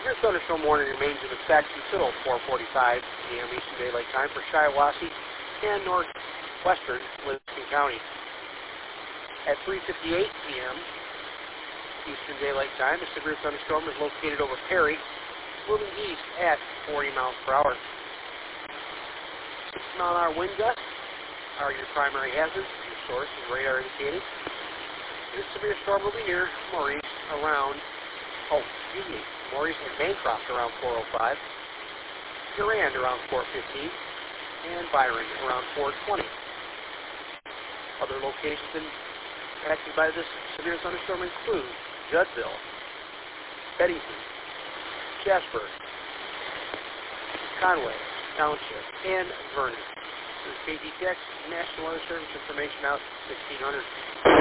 Your thunderstorm warning remains in effect until 4:45 p.m. Eastern Daylight Time for Shiawassee and northwestern Livingston County. At 3:58 p.m. Eastern Daylight Time, a severe thunderstorm is located over Perry, moving east at 40 miles per hour. 60-mile-an-hour wind gusts are your primary hazards. Your source is radar indicated. This severe storm will be near Maurice and Bancroft around 4:05, Durand around 4:15, and Byron around 4:20. Other locations impacted by this severe thunderstorm include Juddville, Beddington, Jasper, Conway Township, and Vernon. This is KTTX National Weather Service information out 1600.